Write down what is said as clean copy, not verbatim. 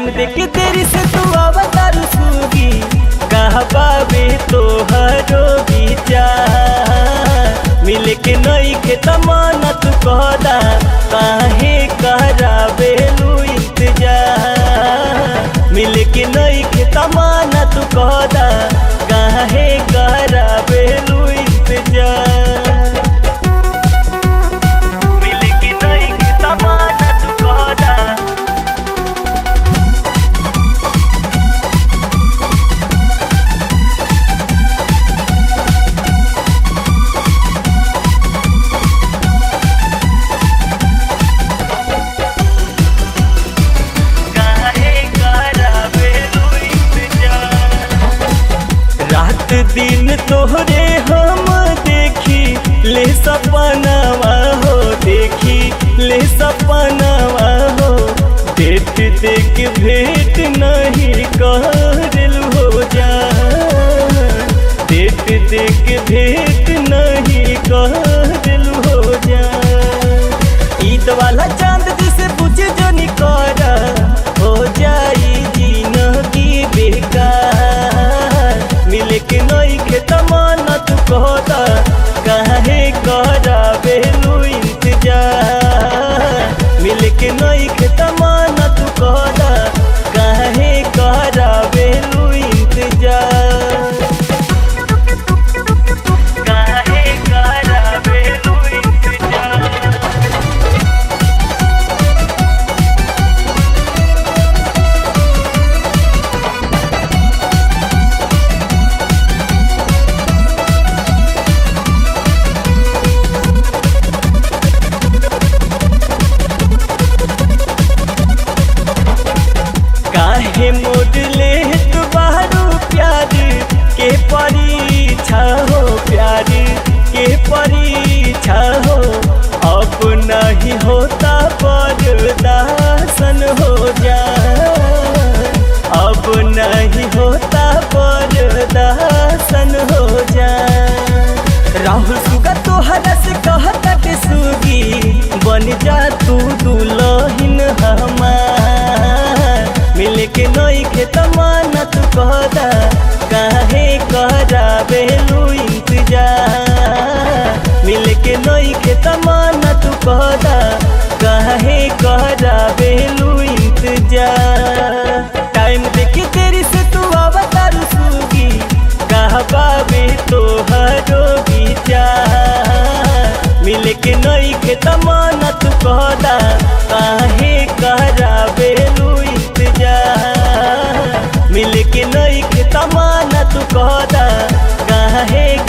देके तेरी से तू अवतारू सूगी कहबावे तोहरो विचार मिले के नई के तमन्ना तू कहदा काहे करावे लू इंतजार मिले के नई के तमन्ना तू कहदा काहे करावे लू इंतजार मिले के नई के तमन्ना तू कहदा दिन तोहरे हम देखी ले सपनावा हो देखी ले सपनावा हो डेट देख भेंट नहीं करलू हो जा डेट देख भेंट नहीं करलू हो जा ईद वाला चांद जिसे पूछ जो निकर हो जाई जिंदगी बेकार मिले के नई के तमन्ना तू कहदा काहे करावे लू इंतजार मिले के नई के तमन्ना तू कहदा काहे करावे लू इंतजार काहे करावे लू इंतजार काहे मोडले तू बारू प्यार के परीक्षा हो प्यार के परीक्षा हो अब नहीं होता बर्दाश्त हो जा अब नहीं होता बर्दाश्त हो जा राहुल सुगा तोहरा से कहता के सुगी बन जा तू दुल्हन हमार मिले के नई के तमन्ना तू कहदा काहे करावे लू इंतजार मिले के नई के तमन्ना तू कहदा काहे करावे लू इंतजार टाइम देके तेरी से तू अवतारू सूगी कहबावे तोहरो विचार मिले के नई के तमन्ना तू कहदा काहे करावे लू इंतजार मिले के नई के तमन्ना तू कहदा काहे